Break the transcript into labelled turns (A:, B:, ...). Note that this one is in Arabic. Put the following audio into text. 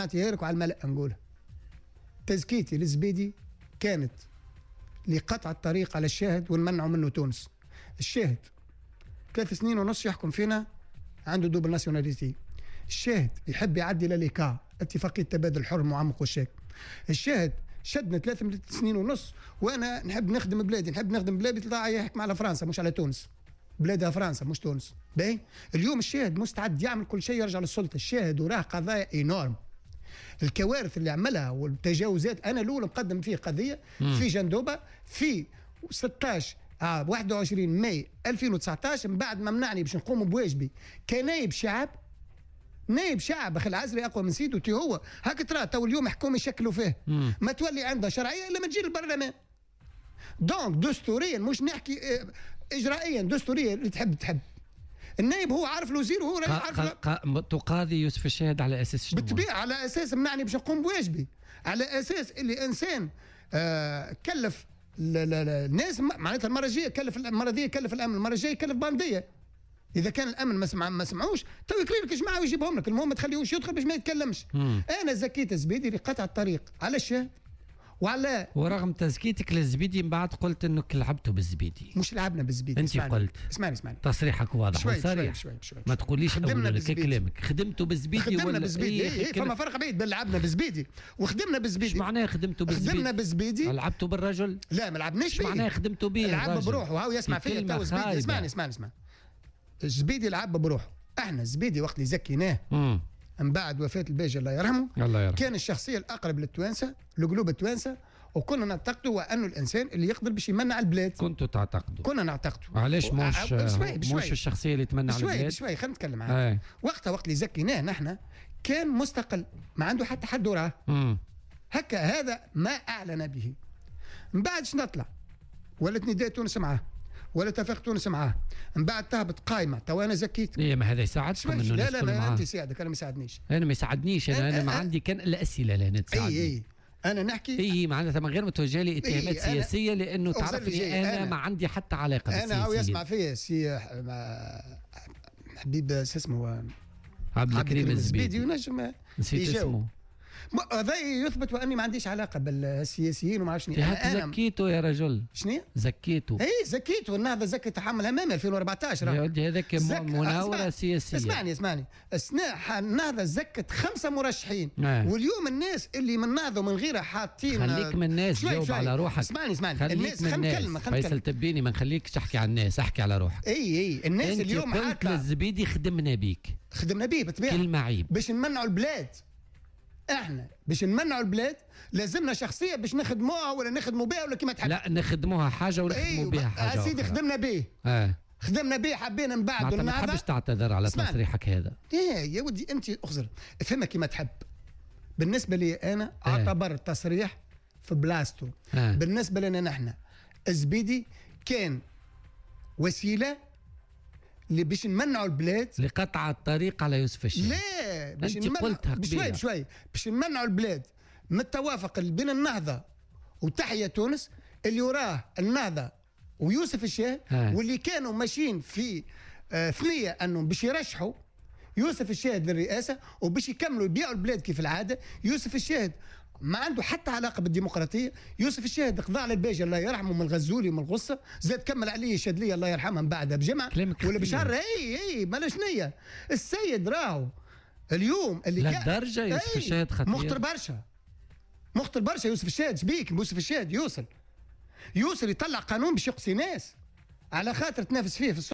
A: نعطيها لك وعلى الملأ نقولها. تزكيتي للزبيدي كانت لقطع الطريق على الشاهد ونمنعوا منه تونس. الشاهد 3 سنين ونص يحكم فينا، عنده دوبل ناسيوناليتي. الشاهد يحب يعدي لليكا، اتفاقية تبادل حر معمق والشاك. الشاهد شدنا 3 سنين ونص، وانا نحب نخدم بلادي، نحب نخدم بلادي، طلع يحكم على فرنسا مش على تونس، بلادها فرنسا مش تونس. باهي اليوم الشاهد مستعد يعمل كل شيء يرجع للسلطة. الشاهد وراه قضايا اينورم، الكوارث اللي عملها والتجاوزات. انا الاول مقدم فيه قضيه في جندوبه في 21 ماي 2019 من بعد ما منعني باش نقوم بواجبي كنايب شعب. نائب شعب اخي العزري اقوى من سيدو تي هو هاك ترى تو اليوم حكومه يشكلوا فيه ما تولي عنده شرعيه الا ما تجي للبرلمان. دونك دستوريا مش نحكي اجرائيا، دستوريا اللي تحب النائب هو عارف الوزير وهو عارف
B: تقاضي يوسف الشاهد على اساس شنو؟
A: بالطبيعه على اساس منعني باش نقوم بواجبي، على اساس اللي انسان كلف الناس، معناتها المره الجايه كلف، المره دي كلف الامن، المره الجايه كلف بانديه. اذا كان الامن ما سمعوش تو يقري لك جماعه ويجيبهم لك، المهم ما تخليهوش يدخل باش ما يتكلمش. انا زكيت الزبيدي لقطع الطريق على الشاهد وعلى،
B: ورغم تزكيتك للزبيدي من بعد قلت انك لعبتوا بالزبيدي.
A: مش لعبنا بالزبيدي،
B: انت قلت.
A: اسمعني
B: تصريحك واضح وصريح، ما تقوليش لك كلامك. خدمتوا بالزبيدي
A: خدمنا بالزبيدي. فما فرق بين لعبنا بالزبيدي وخدمنا بالزبيدي.
B: ايش معناه خدمتوا بالزبيدي؟
A: خدمنا بالزبيدي.
B: لعبتوا بالرجل؟
A: لا ما لعبناش بيه.
B: معناه خدمتوا بيه؟
A: لعب بروحه وهو يسمع فيا تو زبيدي. اسمعني الزبيدي لعب بروحه. احنا الزبيدي وقت اللي زكيناه من بعد وفاه الباجي الله يرحمه كان الشخصيه الاقرب للتوانسه لقلوب التوانسه، وكنا نعتقدوا وانه الانسان اللي يقدر باش يمنع البلاد.
B: كنتوا تعتقدوا؟
A: كنا نعتقدوا.
B: علاش مش الشخصيه اللي تمنع البلاد؟
A: بشوي خلينا نتكلم عنها. وقت اللي زكيناه نحن كان مستقل، ما عنده حتى حد وراه. هكا هذا ما اعلن به. من بعد نطلع ولات نداء تونس معاه ولا اتفاق تونس معاه، من بعد تهبط قائمه تو انا زكيت.
B: ايه ما هذا يساعدكم انه
A: لا انت ساعدك، انا ما يساعدنيش.
B: انا ما يساعدنيش، انا ما عندي كان الاسئله لا تساعدني.
A: اي انا نحكي
B: اي معناتها من غير ما توجه لي اتهامات سياسيه، لانه تعرف لي انا ما عندي حتى علاقه بالسياسه.
A: انا او يسمع فيا سي حبيب اسمه
B: عبد الكريم الزبيدي
A: ونجم
B: نسيت اسمه.
A: هذا يثبت واني ما عنديش علاقه بالسياسيين وما عرفش.
B: انا زكيته يا رجل.
A: شنو؟
B: زكيته.
A: اي زكيته. النهضه زكت تحمل امامي 2014.
B: يا ودي هذاك مناوره سياسيه.
A: اسمعني النهضه زكت 5 مرشحين. واليوم الناس اللي من النهضه ومن غيرها حاطين.
B: خليك من الناس، جاوب على روحك.
A: اسمعني
B: الناس خلينا فيصل تبيني ما نخليكش تحكي عن الناس، احكي على روحك.
A: اي الناس اليوم
B: قلت للزبيدي خدمنا بيك.
A: خدمنا بيه بالطبيعه
B: كلمه عيب
A: باش نمنعوا البلاد. احنا باش نمنعوا البلاد لازمنا شخصيه باش نخدموها ولا نخدموا بها ولا كيما تحب.
B: لا نخدموها حاجه ونخدموا بها حاجه.
A: سيدي خدمنا به. خدمنا به حبينا من بعد
B: ما تحبش تعتذر على تصريحك هذا.
A: يا ودي انت اخزر افهمها كيما تحب. بالنسبه لي انا اعتبر التصريح في بلاصتو. بالنسبه لنا نحن الزبيدي كان وسيله اللي باش نمنعوا البلاد
B: لقطع الطريق على يوسف الشاهد.
A: لا باش
B: انت قلتها
A: بشوي باش نمنعوا البلاد من التوافق اللي بين النهضه وتحيا تونس اللي وراه النهضه ويوسف الشاهد واللي كانوا ماشيين في ثنيه انهم باش يرشحوا يوسف الشاهد للرئاسه وباش يكملوا يبيعوا البلاد كيف العاده. يوسف الشاهد ما عنده حتى علاقه بالديمقراطيه. يوسف الشاهد قضى على الباجي الله يرحمه من الغزولي ومن الغصه، زاد كمل عليه الشادليه الله يرحمها من بعدها بجمعه ولا بشهر. اي مالا شنيا السيد راهو اليوم اللي
B: للدرجه يوسف الشاهد خطير،
A: مخطر برشا يوسف الشاهد. شبيك يوسف الشاهد يوصل يطلع قانون باش يقصي ناس على خاطر تنافس فيه في